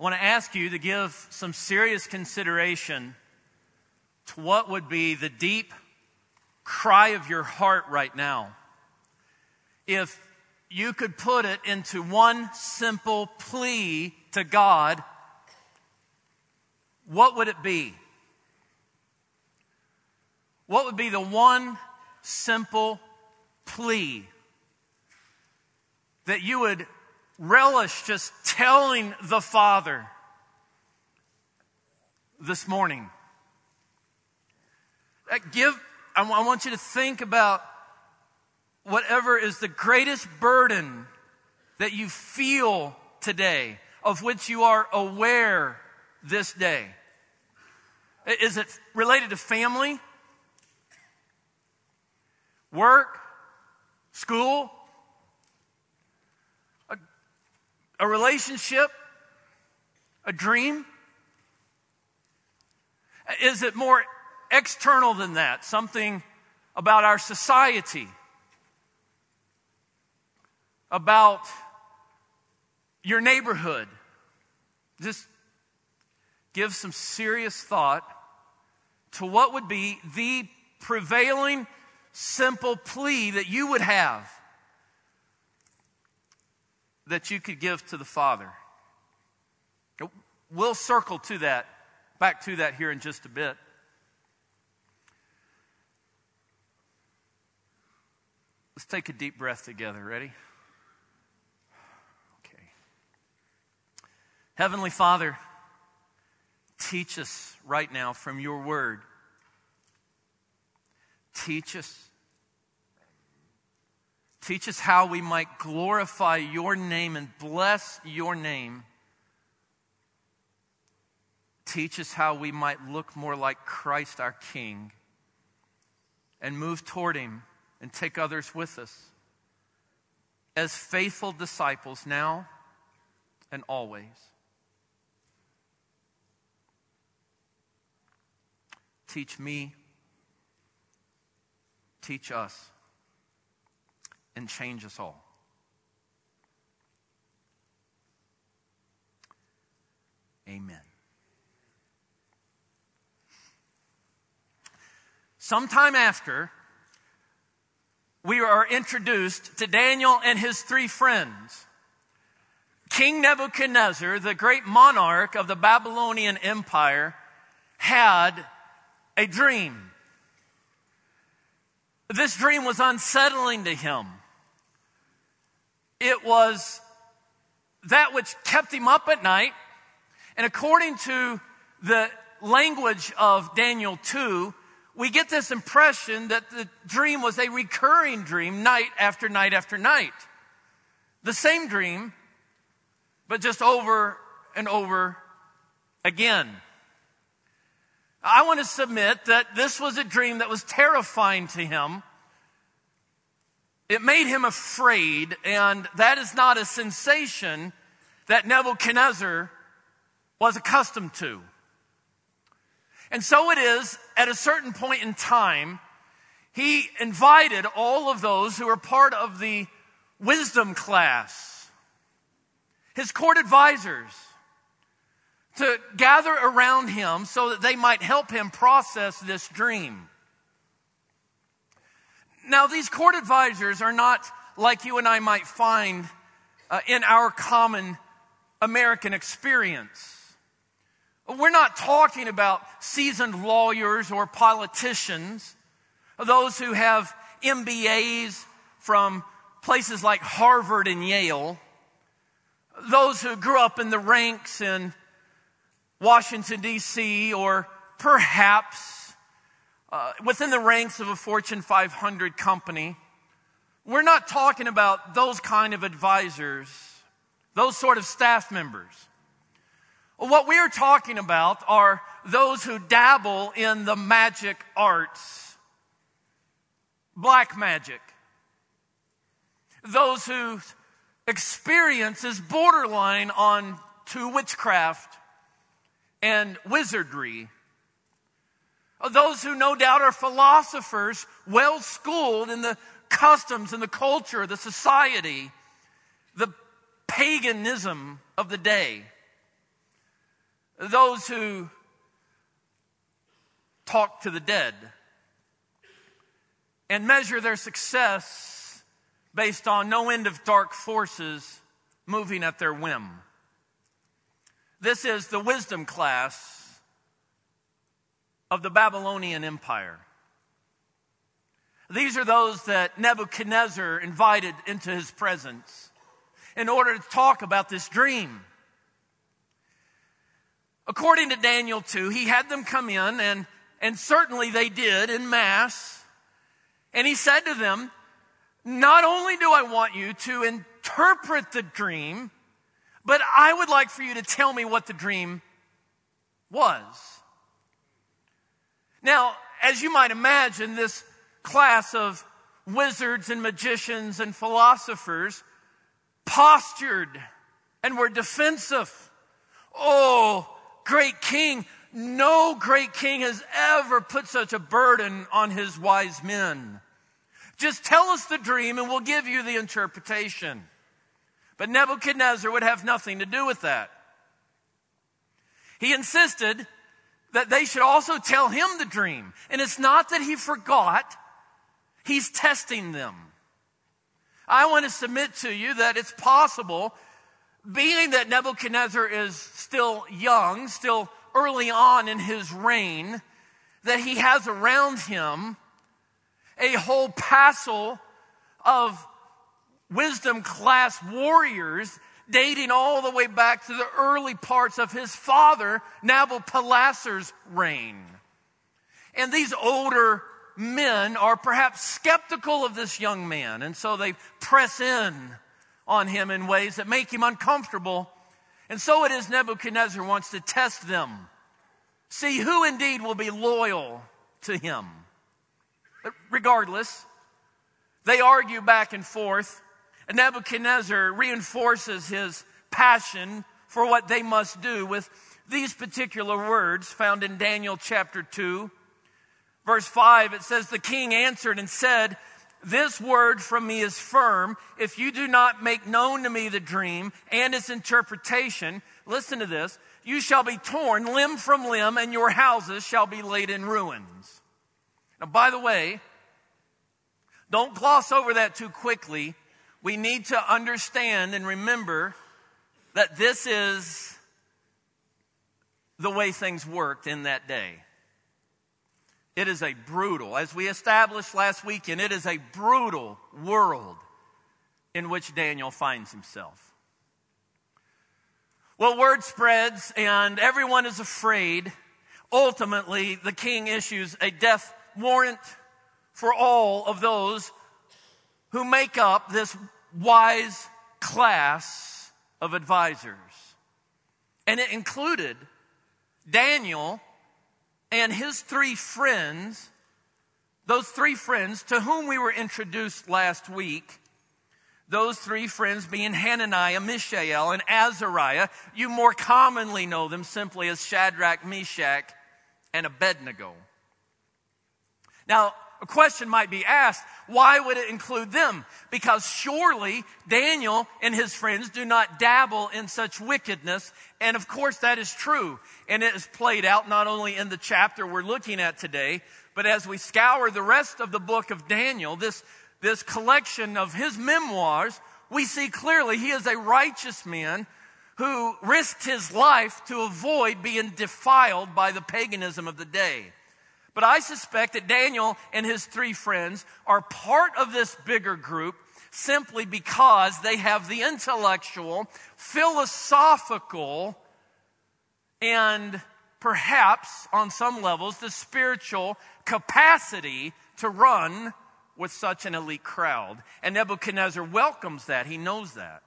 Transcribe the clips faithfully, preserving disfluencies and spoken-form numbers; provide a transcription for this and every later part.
I want to ask you to give some serious consideration to what would be the deep cry of your heart right now. If you could put it into one simple plea to God, what would it be? What would be the one simple plea that you would relish just telling the Father this morning? Give, I want you to think about whatever is the greatest burden that you feel today, of which you are aware this day. Is it related to family, work, school, a, a relationship, a dream? Is it more external than that? Something about our society, about your neighborhood? Just give some serious thought to what would be the prevailing simple plea that you would have that you could give to the Father. We'll circle to that, back to that here in just a bit. Let's take a deep breath together. Ready? Okay. Heavenly Father, teach us right now from your word. Teach us. Teach us how we might glorify your name and bless your name. Teach us how we might look more like Christ our King and move toward him and take others with us as faithful disciples now and always. Teach me, teach us, and change us all. Amen. Sometime after we are introduced to Daniel and his three friends, King Nebuchadnezzar, the great monarch of the Babylonian Empire, had a dream. This dream was unsettling to him. It was that which kept him up at night. And according to the language of Daniel two, we get this impression that the dream was a recurring dream night after night after night. The same dream, but just over and over again. I want to submit that this was a dream that was terrifying to him. It made him afraid, and that is not a sensation that Nebuchadnezzar was accustomed to. And so it is, at a certain point in time, he invited all of those who were part of the wisdom class, his court advisors, to gather around him so that they might help him process this dream. Now, these court advisors are not like you and I might find uh, in our common American experience. We're not talking about seasoned lawyers or politicians, those who have M B As from places like Harvard and Yale, those who grew up in the ranks in Washington, D C, or perhaps uh, within the ranks of a Fortune five hundred company. We're not talking about those kind of advisors, those sort of staff members. What we are talking about are those who dabble in the magic arts, black magic. Those whose experience is borderline on to witchcraft and wizardry. Those who no doubt are philosophers, well schooled in the customs and the culture, the society, the paganism of the day. those who talk to the dead and measure their success based on no end of dark forces moving at their whim. This is the wisdom class of the Babylonian Empire. These are those that Nebuchadnezzar invited into his presence in order to talk about this dream. According to Daniel two, he had them come in, and, and certainly they did in mass. And he said to them, not only do I want you to interpret the dream, but I would like for you to tell me what the dream was. Now, as you might imagine, this class of wizards and magicians and philosophers postured and were defensive. Oh, great king, no great king has ever put such a burden on his wise men. Just tell us the dream and we'll give you the interpretation. But Nebuchadnezzar would have nothing to do with that. He insisted that they should also tell him the dream. And it's not that he forgot, he's testing them. I want to submit to you that it's possible, being that Nebuchadnezzar is still young, still early on in his reign, that he has around him a whole passel of wisdom class warriors dating all the way back to the early parts of his father, Nabopolassar's reign. And these older men are perhaps skeptical of this young man, and so they press in on him in ways that make him uncomfortable. And so it is Nebuchadnezzar wants to test them, see who indeed will be loyal to him. But regardless, they argue back and forth, and Nebuchadnezzar reinforces his passion for what they must do with these particular words found in Daniel chapter two. Verse five, it says, the king answered and said, this word from me is firm. If you do not make known to me the dream and its interpretation, listen to this, you shall be torn limb from limb, and your houses shall be laid in ruins. Now, by the way, don't gloss over that too quickly. We need to understand and remember that this is the way things worked in that day. It is a brutal, as we established last weekend, it is a brutal world in which Daniel finds himself. Well, word spreads and everyone is afraid. Ultimately, the king issues a death warrant for all of those who make up this wise class of advisors. And it included Daniel and his three friends, those three friends to whom we were introduced last week, those three friends being Hananiah, Mishael, and Azariah. You more commonly know them simply as Shadrach, Meshach, and Abednego. Now, a question might be asked, why would it include them? Because surely Daniel and his friends do not dabble in such wickedness. And of course that is true. And it is played out not only in the chapter we're looking at today, but as we scour the rest of the book of Daniel, this, this collection of his memoirs, we see clearly he is a righteous man who risked his life to avoid being defiled by the paganism of the day. But I suspect that Daniel and his three friends are part of this bigger group simply because they have the intellectual, philosophical, and perhaps on some levels the spiritual capacity to run with such an elite crowd. And Nebuchadnezzar welcomes that. He knows that.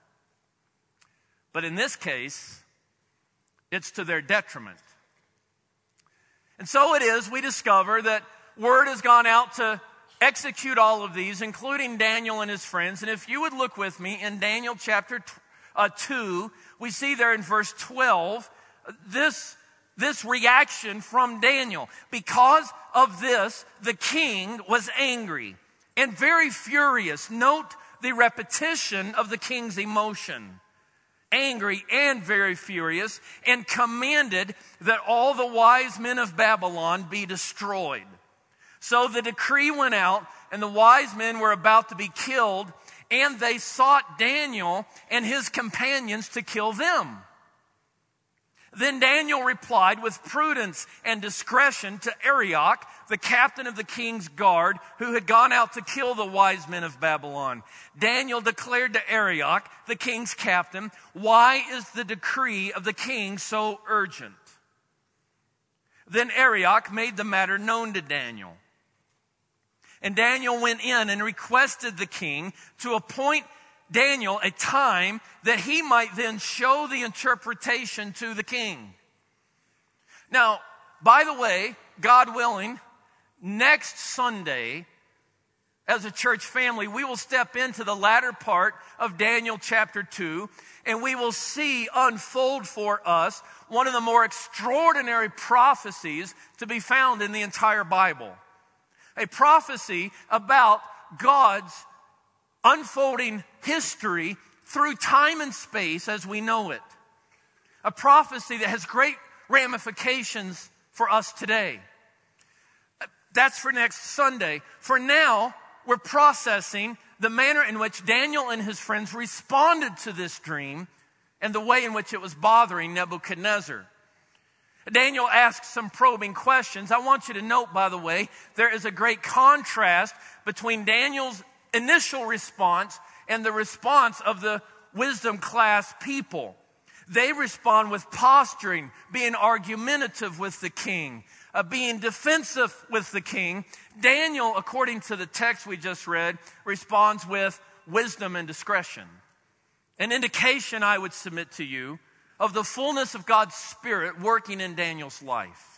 But in this case, it's to their detriment. And so it is, we discover that word has gone out to execute all of these, including Daniel and his friends. And if you would look with me in Daniel chapter two, we see there in verse twelve, this, this reaction from Daniel. Because of this, the king was angry and very furious. Note the repetition of the king's emotion. angry and very furious and commanded that all the wise men of Babylon be destroyed. So the decree went out, and the wise men were about to be killed, and they sought Daniel and his companions to kill them. Then Daniel replied with prudence and discretion to Arioch, the captain of the king's guard, who had gone out to kill the wise men of Babylon. Daniel declared to Arioch, the king's captain, "Why is the decree of the king so urgent?" Then Arioch made the matter known to Daniel. And Daniel went in and requested the king to appoint Daniel a time that he might then show the interpretation to the king. Now, by the way, God willing, next Sunday, as a church family, we will step into the latter part of Daniel chapter two, and we will see unfold for us one of the more extraordinary prophecies to be found in the entire Bible. A prophecy about God's unfolding history through time and space as we know it. A prophecy that has great ramifications for us today. That's for next Sunday. For now, we're processing the manner in which Daniel and his friends responded to this dream and the way in which it was bothering Nebuchadnezzar. Daniel asks some probing questions. I want you to note, by the way, there is a great contrast between Daniel's initial response and the response of the wisdom class people. They respond with posturing, being argumentative with the king, uh, being defensive with the king. Daniel, according to the text we just read, responds with wisdom and discretion. An indication, I would submit to you, of the fullness of God's Spirit working in Daniel's life.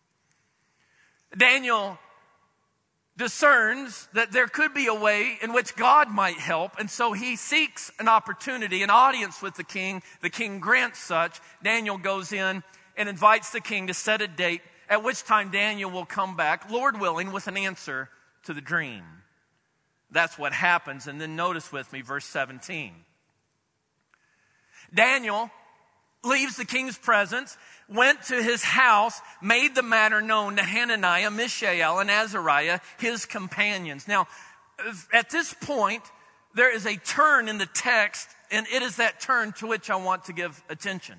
Daniel discerns that there could be a way in which God might help, and so he seeks an opportunity, an audience with the king. The king grants such. Daniel goes in and invites the king to set a date at which time Daniel will come back, Lord willing, with an answer to the dream. That's what happens. And then notice with me verse seventeen. Daniel leaves the king's presence, went to his house, made the matter known to Hananiah, Mishael, and Azariah, his companions. Now, at this point, there is a turn in the text, and it is that turn to which I want to give attention.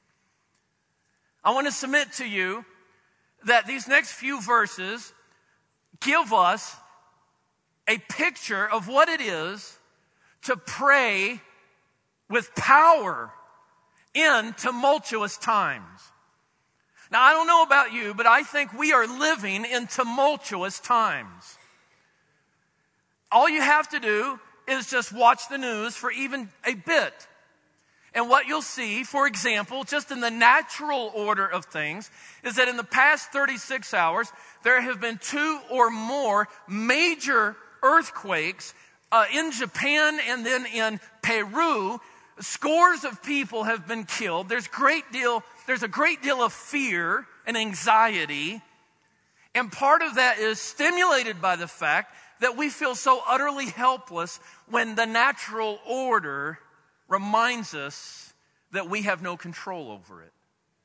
I want to submit to you that these next few verses give us a picture of what it is to pray with power in tumultuous times. Now, I don't know about you, but I think we are living in tumultuous times. All you have to do is just watch the news for even a bit. And what you'll see, for example, just in the natural order of things, is that in the past thirty-six hours, there have been two or more major earthquakes uh, in Japan and then in Peru. Scores of people have been killed. There's great deal, there's a great deal of fear and anxiety. And part of that is stimulated by the fact that we feel so utterly helpless when the natural order reminds us that we have no control over it.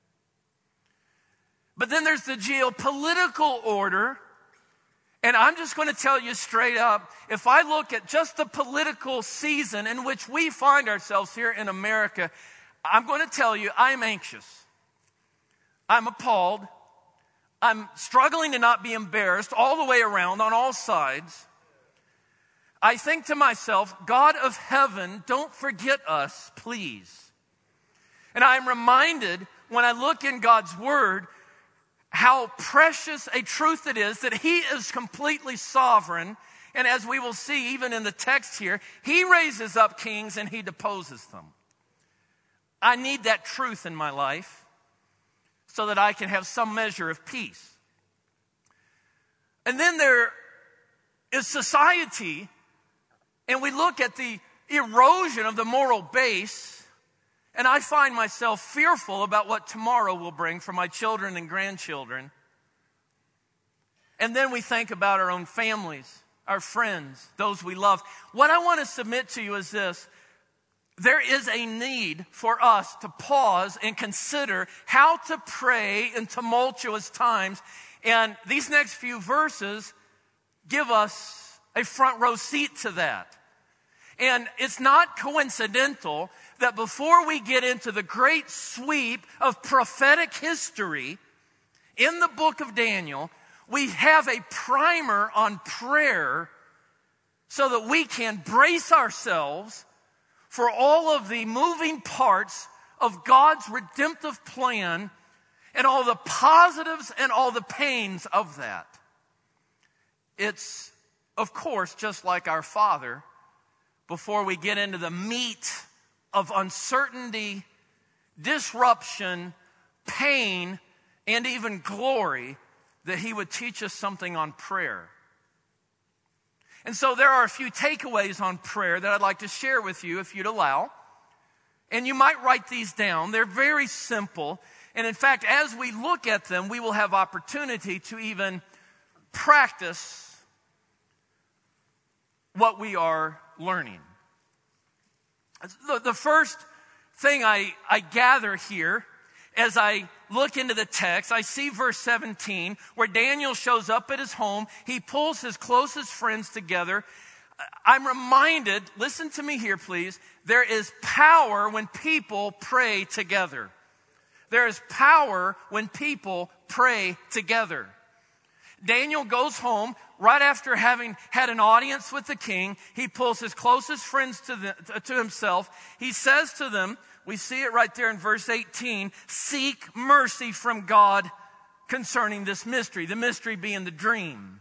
But then there's the geopolitical order. And I'm just going to tell you straight up, if I look at just the political season in which we find ourselves here in America, I'm going to tell you I'm anxious. I'm appalled. I'm struggling to not be embarrassed all the way around on all sides. I think to myself, God of heaven, don't forget us, please. And I'm reminded when I look in God's word how precious a truth it is that He is completely sovereign. And as we will see even in the text here, He raises up kings and He deposes them. I need that truth in my life so that I can have some measure of peace. And then there is society, and we look at the erosion of the moral base, and I find myself fearful about what tomorrow will bring for my children and grandchildren. And then we think about our own families, our friends, those we love. What I want to submit to you is this. there is a need for us to pause and consider how to pray in tumultuous times. And these next few verses give us a front row seat to that. And it's not coincidental that before we get into the great sweep of prophetic history in the book of Daniel, we have a primer on prayer so that we can brace ourselves for all of the moving parts of God's redemptive plan and all the positives and all the pains of that. It's, of course, just like our Father, before we get into the meat of uncertainty, disruption, pain, and even glory, that He would teach us something on prayer. And so there are a few takeaways on prayer that I'd like to share with you, if you'd allow. And you might write these down. They're very simple. And in fact, as we look at them, we will have opportunity to even practice what we are learning. The, the first thing I, I gather here as I look into the text, I see verse seventeen, where Daniel shows up at his home. He pulls his closest friends together. I'm reminded, listen to me here, please. There is power when people pray together. There is power when people pray together. Daniel goes home right after having had an audience with the king. He pulls his closest friends to, the, to himself. He says to them, we see it right there in verse eighteen, seek mercy from God concerning this mystery, the mystery being the dream.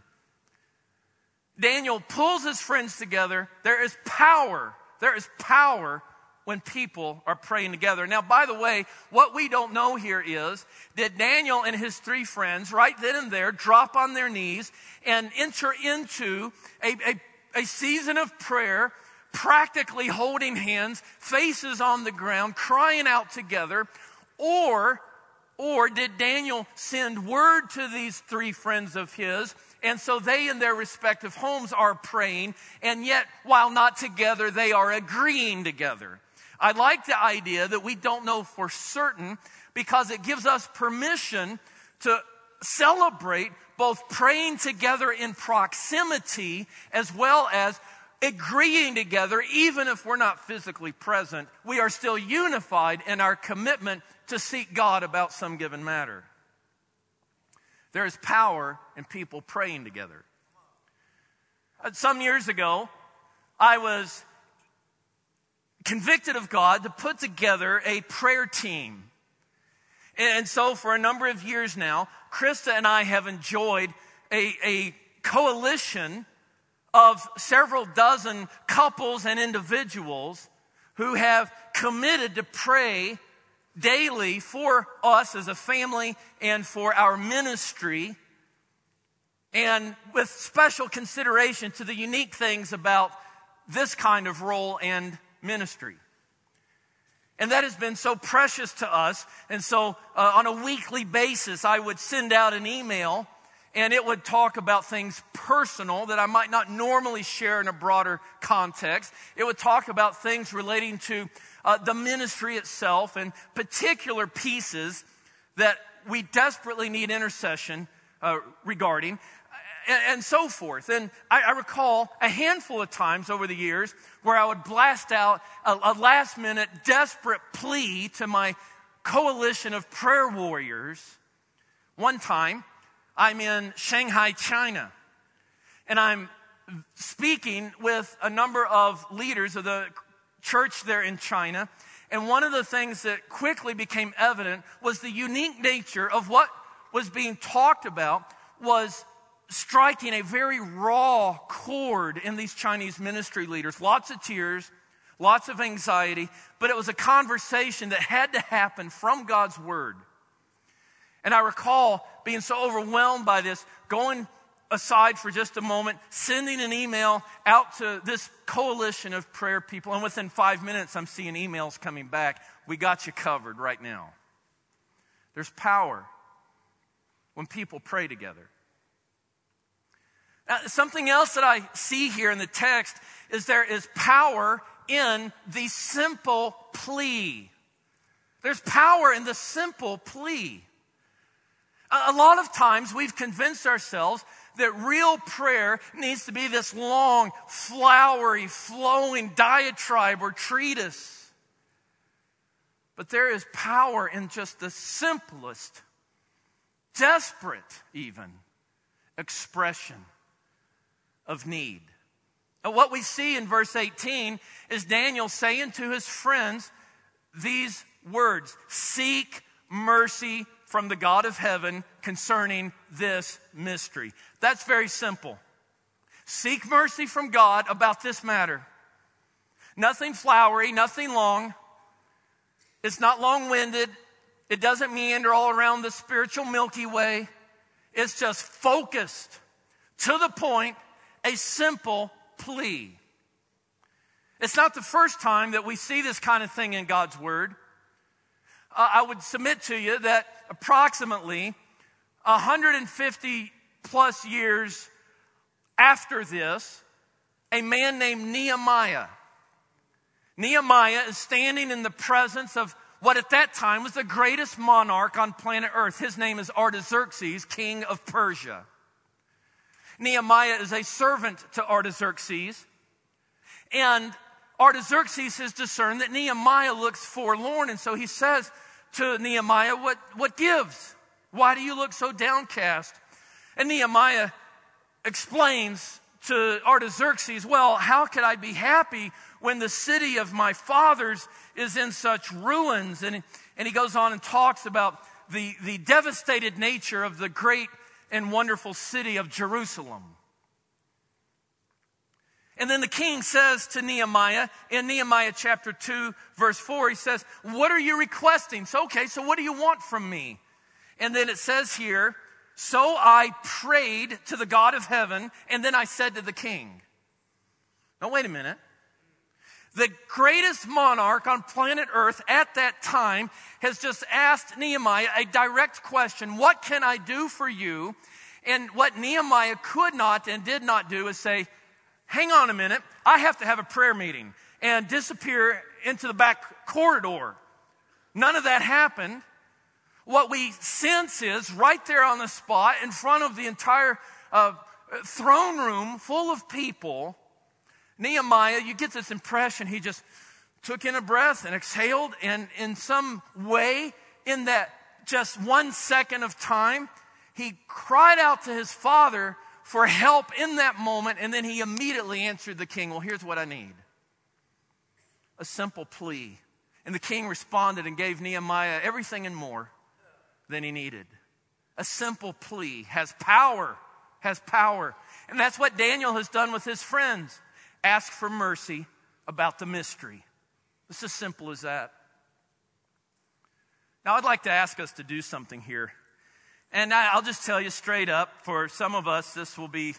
Daniel pulls his friends together. There is power. There is power when people are praying together. Now, by the way, what we don't know here is that Daniel and his three friends, right then and there, drop on their knees and enter into a, a, a season of prayer, practically holding hands, faces on the ground, crying out together. Or, or did Daniel send word to these three friends of his, and so they in their respective homes are praying, and yet, while not together, they are agreeing together? I like the idea that we don't know for certain, because it gives us permission to celebrate both praying together in proximity as well as agreeing together. Even if we're not physically present, we are still unified in our commitment to seek God about some given matter. There is power in people praying together. Some years ago, I was convicted of God to put together a prayer team. And so for a number of years now, Krista and I have enjoyed a, a coalition of several dozen couples and individuals who have committed to pray daily for us as a family and for our ministry, and with special consideration to the unique things about this kind of role and ministry. And that has been so precious to us. And so uh, on a weekly basis, I would send out an email, and it would talk about things personal that I might not normally share in a broader context. It would talk about things relating to uh, the ministry itself and particular pieces that we desperately need intercession uh, regarding, and, and so forth. And I, I recall a handful of times over the years where I would blast out a, a last-minute desperate plea to my coalition of prayer warriors. One time, I'm in Shanghai, China, and I'm speaking with a number of leaders of the church there in China, and one of the things that quickly became evident was the unique nature of what was being talked about was striking a very raw chord in these Chinese ministry leaders. Lots of tears, lots of anxiety, but it was a conversation that had to happen from God's Word. And I recall being so overwhelmed by this, going aside for just a moment, sending an email out to this coalition of prayer people, and within five minutes I'm seeing emails coming back. We got you covered right now. There's power when people pray together. Now, something else that I see here in the text is there is power in the simple plea. There's power in the simple plea. A lot of times we've convinced ourselves that real prayer needs to be this long, flowery, flowing diatribe or treatise. But there is power in just the simplest, desperate even, expression of need. And what we see in verse eighteen is Daniel saying to his friends these words, "Seek mercy from the God of heaven concerning this mystery." That's very simple. Seek mercy from God about this matter. Nothing flowery, nothing long. It's not long-winded. It doesn't meander all around the spiritual Milky Way. It's just focused, to the point, a simple plea. It's not the first time that we see this kind of thing in God's Word. Uh, I would submit to you that approximately one hundred fifty plus years after this, a man named Nehemiah. Nehemiah is standing in the presence of what at that time was the greatest monarch on planet Earth. His name is Artaxerxes, king of Persia. Nehemiah is a servant to Artaxerxes. And Artaxerxes has discerned that Nehemiah looks forlorn. And so he says to Nehemiah, what, what gives? Why do you look so downcast? And Nehemiah explains to Artaxerxes, well, how could I be happy when the city of my fathers is in such ruins? And, and he goes on and talks about the, the devastated nature of the great and wonderful city of Jerusalem. And then the king says to Nehemiah, in Nehemiah chapter two, verse four, he says, what are you requesting? So, okay, so what do you want from me? And then it says here, so I prayed to the God of heaven, and then I said to the king. Now, wait a minute. The greatest monarch on planet Earth at that time has just asked Nehemiah a direct question. What can I do for you? And what Nehemiah could not and did not do is say, hang on a minute, I have to have a prayer meeting, and disappear into the back corridor. None of that happened. What we sense is right there on the spot in front of the entire uh, throne room full of people, Nehemiah, you get this impression he just took in a breath and exhaled, and in some way, in that just one second of time, he cried out to his father for help in that moment, and then he immediately answered the king, well, here's what I need. A simple plea. And the king responded and gave Nehemiah everything and more than he needed. A simple plea has power, has power. And that's what Daniel has done with his friends. Ask for mercy about the mystery. It's as simple as that. Now, I'd like to ask us to do something here. And I'll just tell you straight up, for some of us, this will be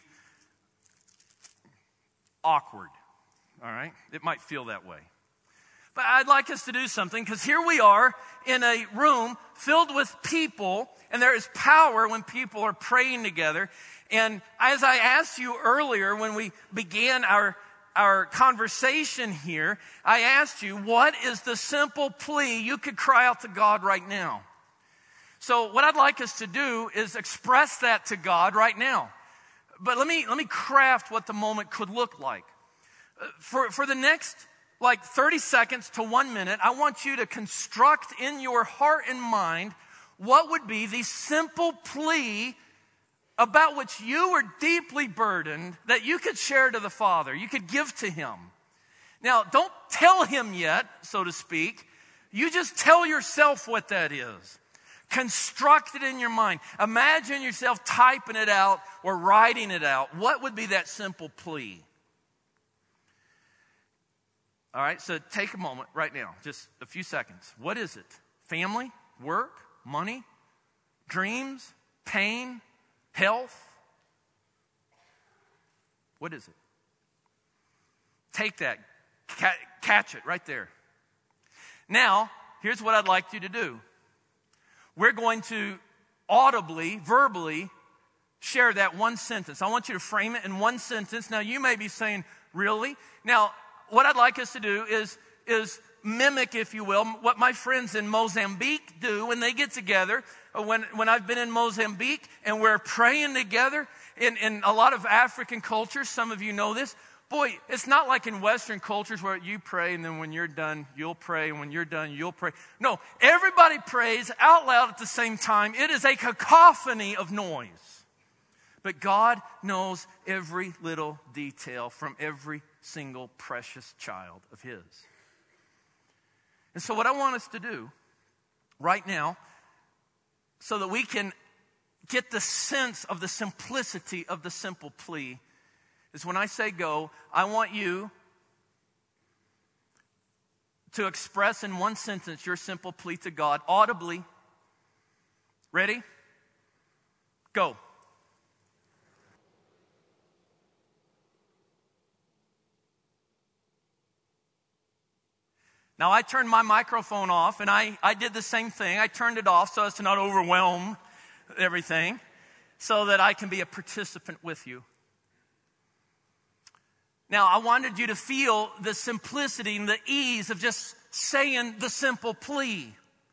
awkward. All right? It might feel that way. But I'd like us to do something, because here we are in a room filled with people, and there is power when people are praying together. And as I asked you earlier when we began our, our conversation here, I asked you, what is the simple plea you could cry out to God right now? So what I'd like us to do is express that to God right now. But let me, let me craft what the moment could look like. For, for the next like thirty seconds to one minute, I want you to construct in your heart and mind what would be the simple plea about which you were deeply burdened that you could share to the Father, you could give to Him. Now, don't tell Him yet, so to speak. You just tell yourself what that is. Construct it in your mind. Imagine yourself typing it out or writing it out. What would be that simple plea? All right, so take a moment right now, just a few seconds. What is it? Family, work, money, dreams, pain, health? What is it? Take that, ca- catch it right there. Now, here's what I'd like you to do. We're going to audibly, verbally share that one sentence. I want you to frame it in one sentence. Now, you may be saying, really? Now, what I'd like us to do is, is mimic, if you will, what my friends in Mozambique do when they get together. When, when I've been in Mozambique and we're praying together, in, in a lot of African cultures, some of you know this, boy, it's not like in Western cultures where you pray and then when you're done, you'll pray, and when you're done, you'll pray. No, everybody prays out loud at the same time. It is a cacophony of noise. But God knows every little detail from every single precious child of His. And so what I want us to do right now, so that we can get the sense of the simplicity of the simple plea, is when I say go, I want you to express in one sentence your simple plea to God, audibly. Ready? Go. Now, I turned my microphone off, and I, I did the same thing. I turned it off so as to not overwhelm everything, so that I can be a participant with you. Now, I wanted you to feel the simplicity and the ease of just saying the simple plea.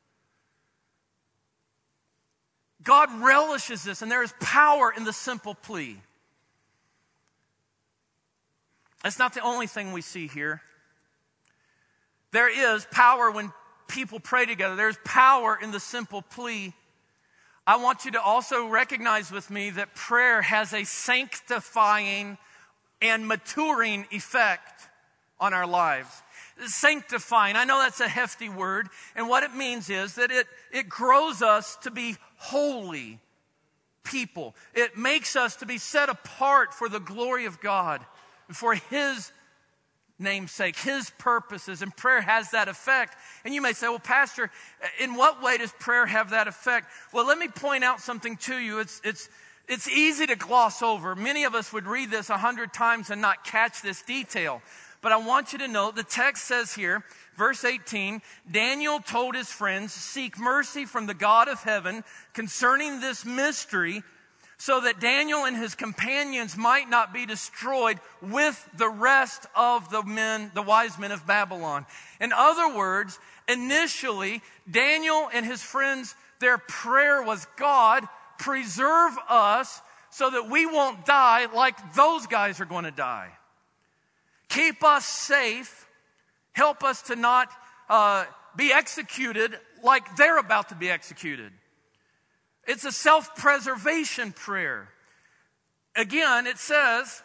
God relishes this, and there is power in the simple plea. That's not the only thing we see here. There is power when people pray together. There's power in the simple plea. I want you to also recognize with me that prayer has a sanctifying and maturing effect on our lives. Sanctifying, I know that's a hefty word, and what it means is that it, it grows us to be holy people. It makes us to be set apart for the glory of God, for His namesake, His purposes, and prayer has that effect. And you may say, well, Pastor, in what way does prayer have that effect? Well, let me point out something to you. It's, it's, it's easy to gloss over. Many of us would read this a hundred times and not catch this detail. But I want you to know, the text says here, verse eighteen, Daniel told his friends, seek mercy from the God of heaven concerning this mystery, so that Daniel and his companions might not be destroyed with the rest of the men, the wise men of Babylon. In other words, initially, Daniel and his friends, their prayer was, God, preserve us so that we won't die like those guys are going to die. Keep us safe. Help us to not uh, be executed like they're about to be executed. It's a self-preservation prayer. Again, it says,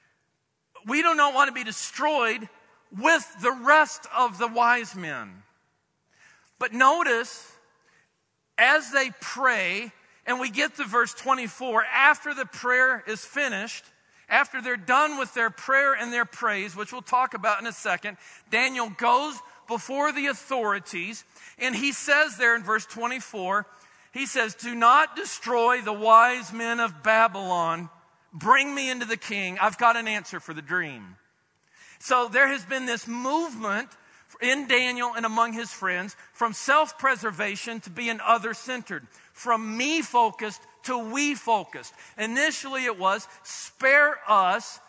we do not want to be destroyed with the rest of the wise men. But notice, as they pray, and we get to verse twenty-four, after the prayer is finished, after they're done with their prayer and their praise, which we'll talk about in a second, Daniel goes before the authorities, and he says there in verse twenty-four, he says, do not destroy the wise men of Babylon. Bring me into the king. I've got an answer for the dream. So there has been this movement in Daniel and among his friends from self-preservation to being other-centered, from me-focused to we-focused. Initially it was, spare us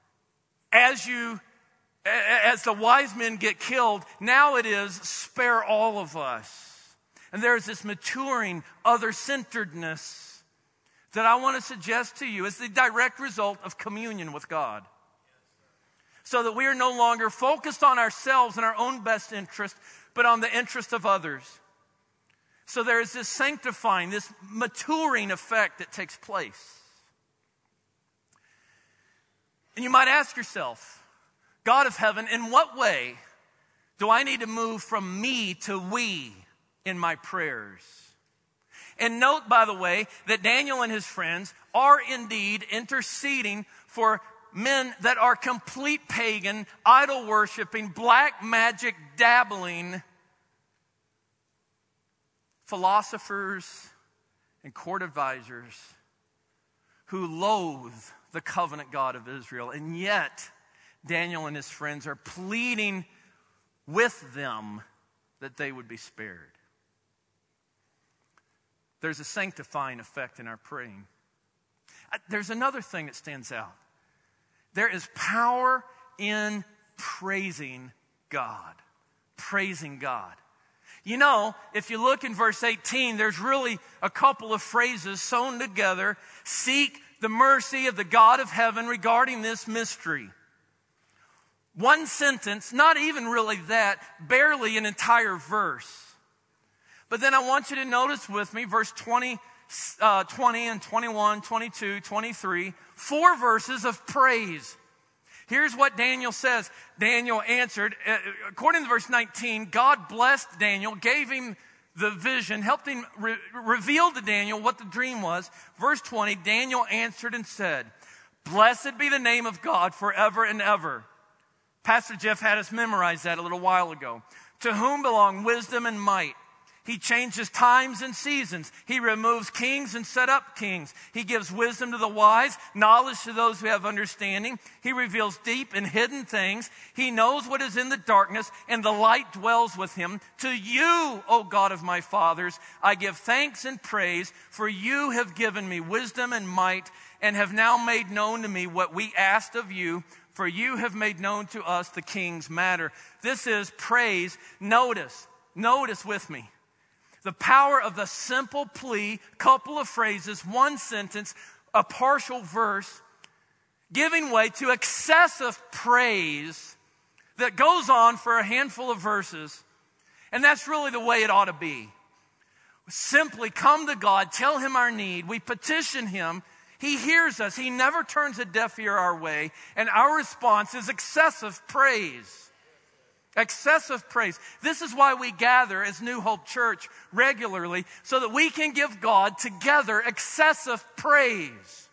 as you, as the wise men get killed. Now it is, spare all of us. And there's this maturing other-centeredness that I want to suggest to you is the direct result of communion with God. So that we are no longer focused on ourselves and our own best interest, but on the interest of others. So there is this sanctifying, this maturing effect that takes place. And you might ask yourself, God of heaven, in what way do I need to move from me to we in my prayers? And note, by the way, that Daniel and his friends are indeed interceding for men that are complete pagan, idol-worshiping, black magic dabbling philosophers and court advisors who loathe the covenant God of Israel. And yet, Daniel and his friends are pleading with them that they would be spared. There's a sanctifying effect in our praying. There's another thing that stands out. There is power in praising God. Praising God. You know, if you look in verse eighteen, there's really a couple of phrases sewn together. Seek the mercy of the God of heaven regarding this mystery. One sentence, not even really that, barely an entire verse. But then I want you to notice with me verse twenty, uh, twenty and twenty-one, twenty-two, twenty-three, four verses of praise. Here's what Daniel says. Daniel answered, uh, according to verse nineteen, God blessed Daniel, gave him the vision, helped him re- reveal to Daniel what the dream was. Verse twenty, Daniel answered and said, blessed be the name of God forever and ever. Pastor Jeff had us memorize that a little while ago. To whom belong wisdom and might. He changes times and seasons. He removes kings and set up kings. He gives wisdom to the wise, knowledge to those who have understanding. He reveals deep and hidden things. He knows what is in the darkness, and the light dwells with him. To you, O God of my fathers, I give thanks and praise, for you have given me wisdom and might, and have now made known to me what we asked of you, for you have made known to us the king's matter. This is praise. Notice, notice with me. The power of the simple plea, couple of phrases, one sentence, a partial verse, giving way to excessive praise that goes on for a handful of verses. And that's really the way it ought to be. Simply come to God, tell him our need. We petition him. He hears us. He never turns a deaf ear our way. And our response is excessive praise. Excessive praise. This is why we gather as New Hope Church regularly, so that we can give God together excessive praise.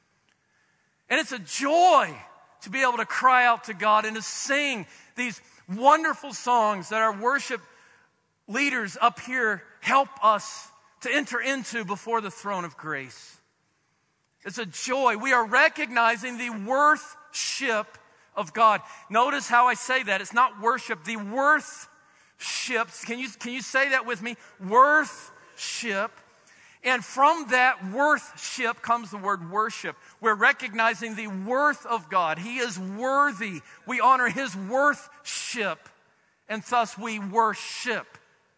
And it's a joy to be able to cry out to God and to sing these wonderful songs that our worship leaders up here help us to enter into before the throne of grace. It's a joy. We are recognizing the worthship of God. Notice how I say that. It's not worship. The worthship. Can you, can you say that with me? Worthship. And from that worthship comes the word worship. We're recognizing the worth of God. He is worthy. We honor his worthship. And thus we worship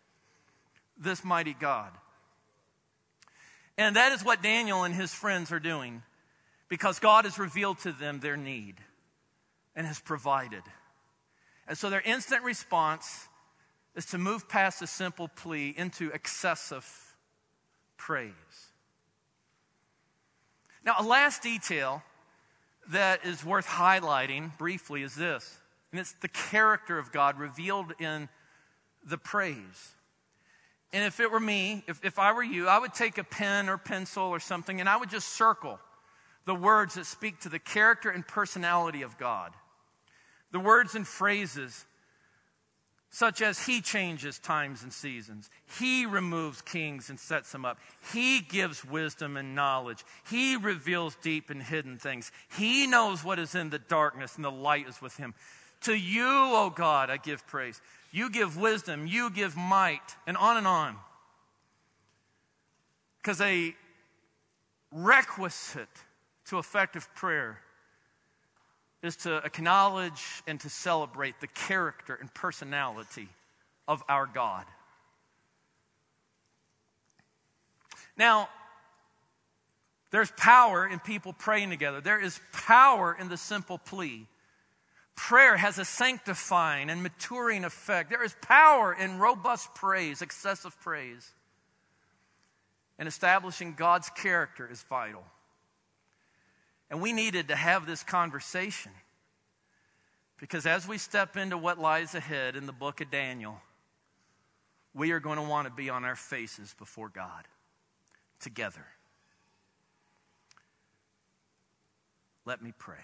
this mighty God. And that is what Daniel and his friends are doing, because God has revealed to them their need and has provided. And so their instant response is to move past a simple plea into excessive praise. Now, a last detail that is worth highlighting briefly is this, and it's the character of God revealed in the praise. And if it were me, if, if I were you, I would take a pen or pencil or something, and I would just circle the words that speak to the character and personality of God. The words and phrases such as he changes times and seasons. He removes kings and sets them up. He gives wisdom and knowledge. He reveals deep and hidden things. He knows what is in the darkness, and the light is with him. To you, O God, I give praise. You give wisdom. You give might. And on and on. Because a requisite to effective prayer is to acknowledge and to celebrate the character and personality of our God. Now, there's power in people praying together. There is power in the simple plea. Prayer has a sanctifying and maturing effect. There is power in robust praise, excessive praise. And establishing God's character is vital. And we needed to have this conversation, because as we step into what lies ahead in the book of Daniel, we are going to want to be on our faces before God together. Let me pray.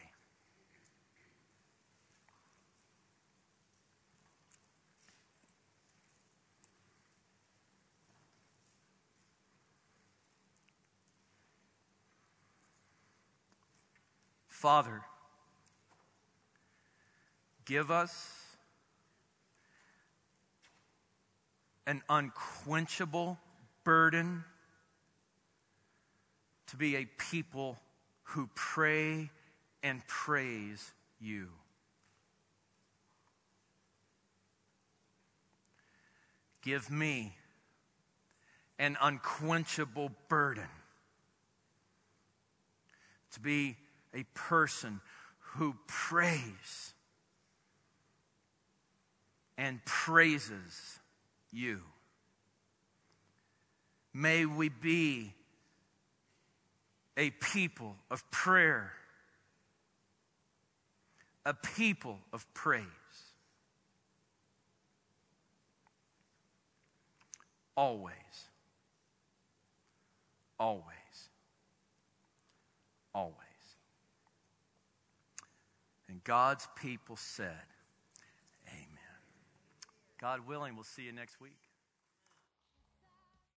Father, give us an unquenchable burden to be a people who pray and praise you. Give me an unquenchable burden to be a person who prays and praises you. May we be a people of prayer, a people of praise. Always, always, always. And God's people said, amen. God willing, we'll see you next week.